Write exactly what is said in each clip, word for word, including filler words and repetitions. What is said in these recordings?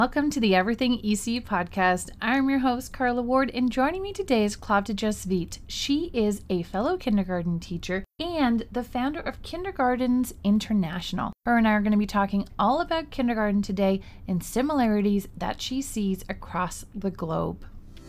Welcome to the Everything E C U podcast. I'm your host, Carla Ward, and joining me today is Claudia Jasvit. She is a fellow kindergarten teacher and the founder of Kindergartens International. Her and I are going to be talking all about kindergarten today and similarities that she sees across the globe.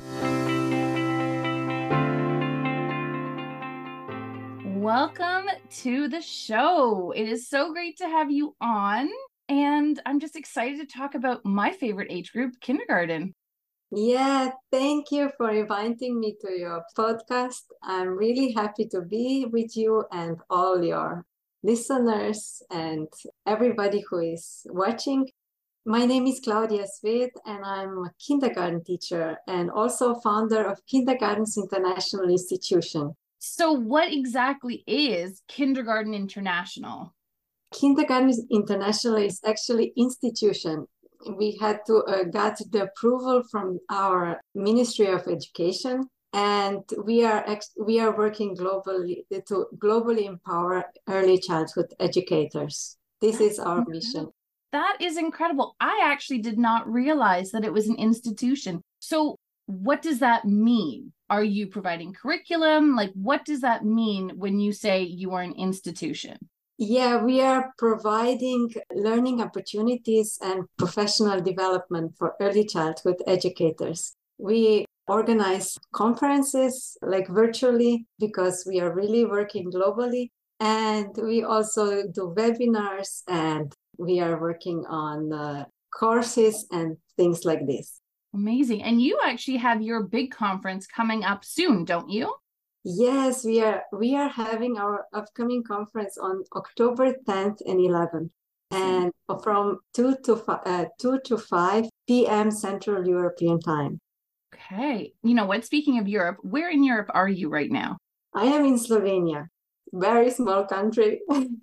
Welcome to the show. It is so great to have you on. And I'm just excited to talk about my favorite age group, kindergarten. Yeah, thank you for inviting me to your podcast. I'm really happy to be with you and all your listeners and everybody who is watching. My name is Claudia Jasvit, and I'm a kindergarten teacher and also founder of Kindergartens International Institution. So what exactly is Kindergarten International? Kindergarten International is actually institution. We had to uh, get the approval from our Ministry of Education, and we are ex- we are working globally to globally empower early childhood educators. This That's is our incredible. mission. That is incredible. I actually did not realize that it was an institution. So what does that mean? Are you providing curriculum? Like, what does that mean when you say you are an institution? Yeah, we are providing learning opportunities and professional development for early childhood educators. We organize conferences like virtually because we are really working globally. And we also do webinars, and we are working on uh, courses and things like this. Amazing. And you actually have your big conference coming up soon, don't you? Yes, we are we are having our upcoming conference on October tenth and eleventh, and from two to five, uh, two to five p.m. Central European Time. Okay. You know what? Speaking of Europe, where in Europe are you right now? I am in Slovenia, very small country,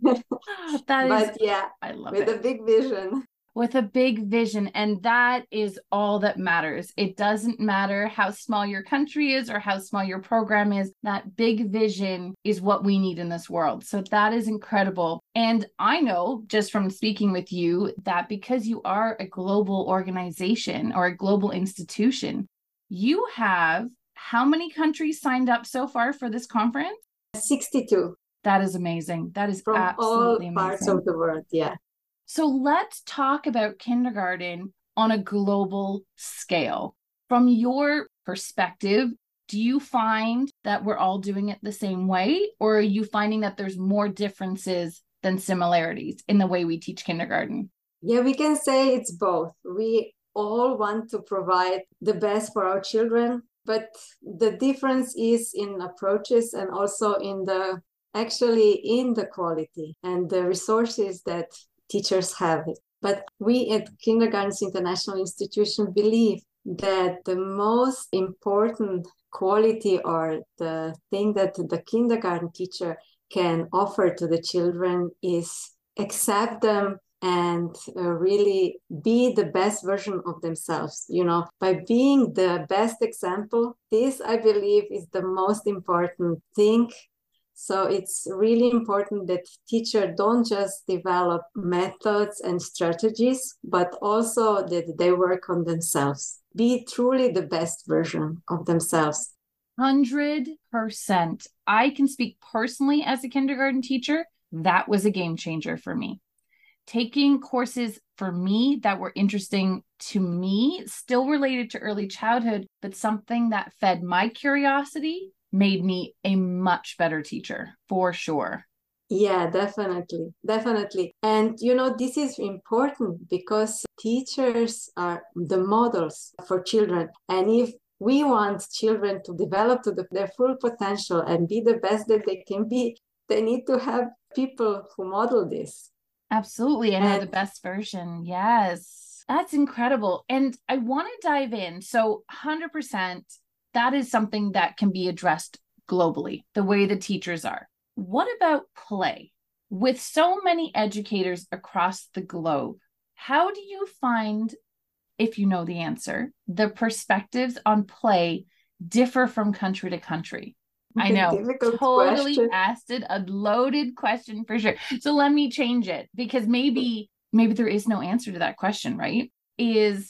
That is, but yeah, I love with it. a big vision. With a big vision, and that is all that matters. It doesn't matter how small your country is or how small your program is. That big vision is what we need in this world. So that is incredible. And I know just from speaking with you that because you are a global organization or a global institution, you have how many countries signed up so far for this conference? sixty-two. That is amazing. That is from absolutely all amazing. parts of the world. Yeah. So let's talk about kindergarten on a global scale. From your perspective, do you find that we're all doing it the same way, or are you finding that there's more differences than similarities in the way we teach kindergarten? Yeah, we can say it's both. We all want to provide the best for our children, but the difference is in approaches and also in the actually in the quality and the resources that teachers have it. But we at Kindergartens International Institution believe that the most important quality or the thing that the kindergarten teacher can offer to the children is accept them and uh, really be the best version of themselves. You know, by being the best example, this I believe is the most important thing. So it's really important that teachers don't just develop methods and strategies, but also that they work on themselves. Be truly the best version of themselves. one hundred percent. I can speak personally as a kindergarten teacher. That was a game changer for me. Taking courses for me that were interesting to me, still related to early childhood, but something that fed my curiosity, made me a much better teacher, for sure. Yeah, definitely. Definitely. And, you know, this is important because teachers are the models for children. And if we want children to develop to the, their full potential and be the best that they can be, they need to have people who model this. Absolutely. And, and are the best version. Yes. That's incredible. And I want to dive in. So one hundred percent, that is something that can be addressed globally, the way the teachers are. What about play? With so many educators across the globe, how do you find, if you know the answer, the perspectives on play differ from country to country? I know, difficult totally question. asked it, a loaded question for sure. So let me change it, because maybe maybe there is no answer to that question, right? Is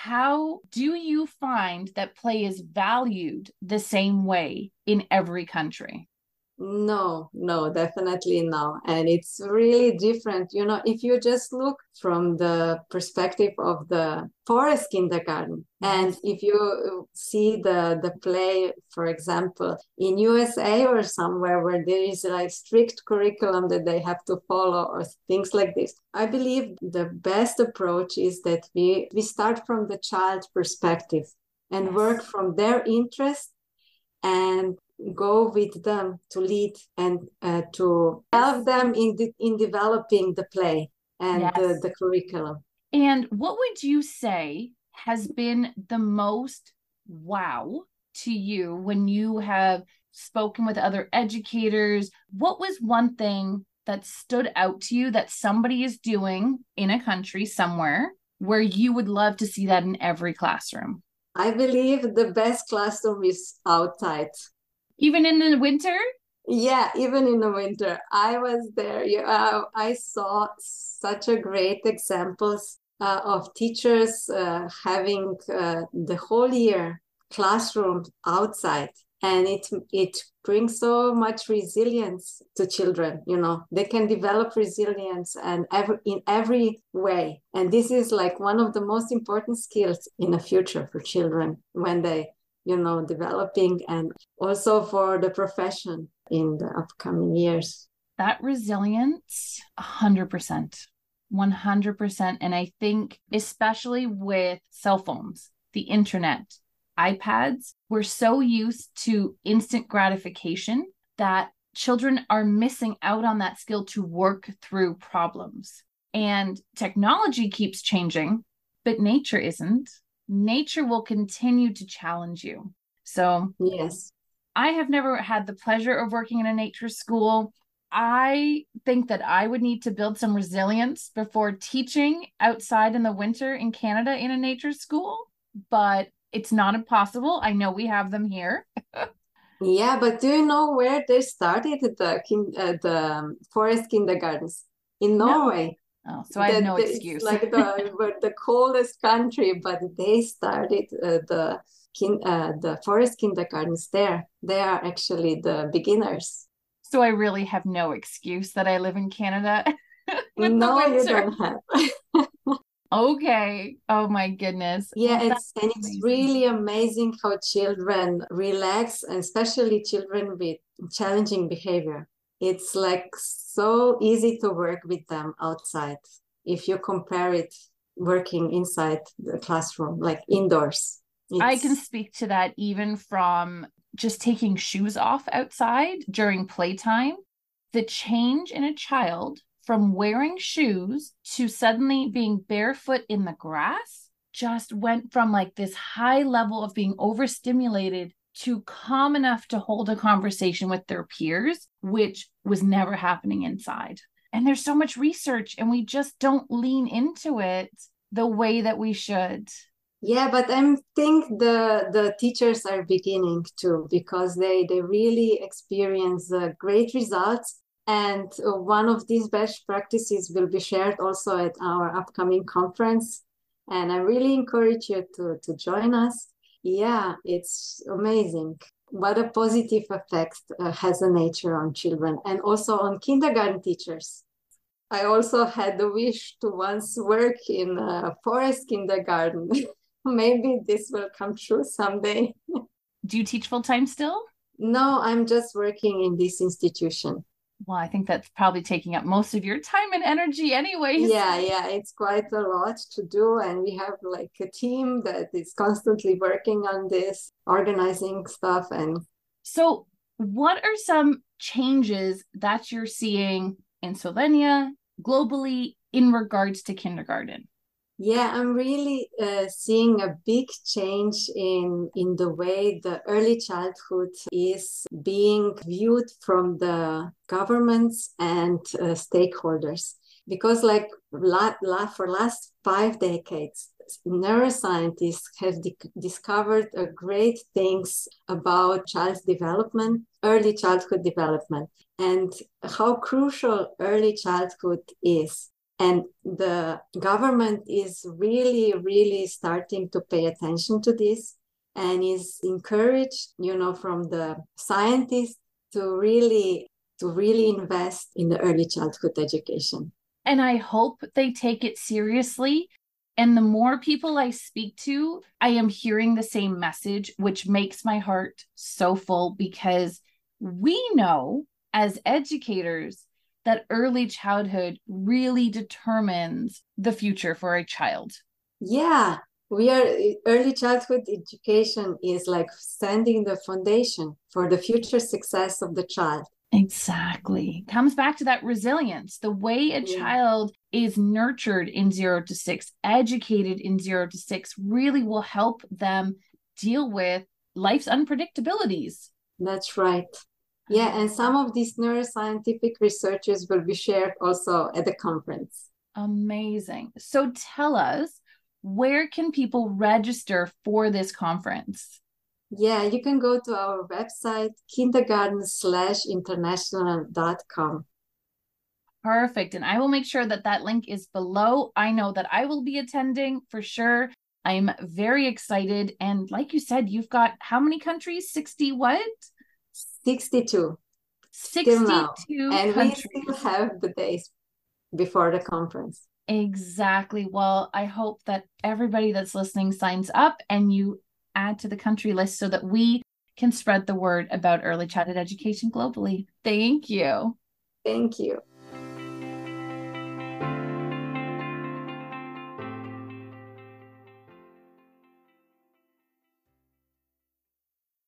how do you find that play is valued the same way in every country? No, no, definitely no. And it's really different. You know, if you just look from the perspective of the forest kindergarten, and Yes. if you see the the play, for example, in U S A or somewhere where there is like strict curriculum that they have to follow or things like this, I believe the best approach is that we we start from the child perspective and Yes. work from their interest and go with them to lead and uh, to help them in the, in developing the play and Yes. the, the curriculum. And what would you say has been the most wow to you when you have spoken with other educators? What was one thing that stood out to you that somebody is doing in a country somewhere where you would love to see that in every classroom? I believe the best classroom is outside. Even in the winter? Yeah, even in the winter. I was there. Yeah, uh, I saw such a great examples uh, of teachers uh, having uh, the whole year classroom outside, and it it brings so much resilience to children. You know, they can develop resilience and every in every way, and this is like one of the most important skills in the future for children when they, you know, developing, and also for the profession in the upcoming years. That resilience, one hundred percent. one hundred percent. And I think, especially with cell phones, the internet, iPads, we're so used to instant gratification that children are missing out on that skill to work through problems. And technology keeps changing, but nature isn't. Nature will continue to challenge you. So, yes, I have never had the pleasure of working in a nature school. I think that I would need to build some resilience before teaching outside in the winter in Canada in a nature school, but it's not impossible. I know we have them here. yeah, but do you know where they started the uh, the forest kindergartens? In No. Norway. Oh, so I have That no it's excuse. like the the coldest country, but they started uh, the kin, uh, the forest kindergartens there. They are actually the beginners. So I really have no excuse that I live in Canada with the No, you winter. don't have. Okay. Oh my goodness. Yeah, Well, that's it's and it's amazing. really amazing how children relax, and especially children with challenging behavior. It's like so easy to work with them outside if you compare it working inside the classroom, like indoors. I can It's speak to that even from just taking shoes off outside during playtime. The change in a child from wearing shoes to suddenly being barefoot in the grass just went from like this high level of being overstimulated to calm enough to hold a conversation with their peers, which was never happening inside. And there's so much research, and we just don't lean into it the way that we should. yeah, but I think the the teachers are beginning to, because they they really experience uh, great results. And uh, one of these best practices will be shared also at our upcoming conference. And I really encourage you to to join us. Yeah, it's amazing what a positive effect uh, has a nature on children and also on kindergarten teachers. I also had the wish to once work in a forest kindergarten. Maybe this will come true someday. Do you teach full time still? No, I'm just working in this institution. Well, I think that's probably taking up most of your time and energy, anyways. Yeah, yeah, it's quite a lot to do. And we have like a team that is constantly working on this, organizing stuff. And So, what are some changes that you're seeing in Slovenia, globally, in regards to kindergarten? yeah, I'm really uh, seeing a big change in in the way the early childhood is being viewed from the governments and uh, stakeholders. Because like la, la, for last five decades, neuroscientists have di- discovered uh, great things about child's development, early childhood development, and how crucial early childhood is. And the government is really, really starting to pay attention to this and is encouraged, you know, from the scientists to really, to really invest in the early childhood education. And I hope they take it seriously. And the more people I speak to, I am hearing the same message, which makes my heart so full, because we know as educators that early childhood really determines the future for a child. Yeah, we are early childhood education is like sending the foundation for the future success of the child. Exactly. Comes back to that resilience. The way a Yeah. child is nurtured in zero to six, educated in zero to six, really will help them deal with life's unpredictabilities. That's right. Yeah, and some of these neuroscientific researches will be shared also at the conference. Amazing. So tell us, where can people register for this conference? Yeah, you can go to our website, kindergarten slash international dot com. Perfect. And I will make sure that that link is below. I know that I will be attending for sure. I'm very excited. And like you said, you've got how many countries? sixty what? sixty-two. sixty-two and countries. We still have the days before the conference. Exactly. Well, I hope that everybody that's listening signs up and you add to the country list so that we can spread the word about early childhood education globally. Thank you. Thank you.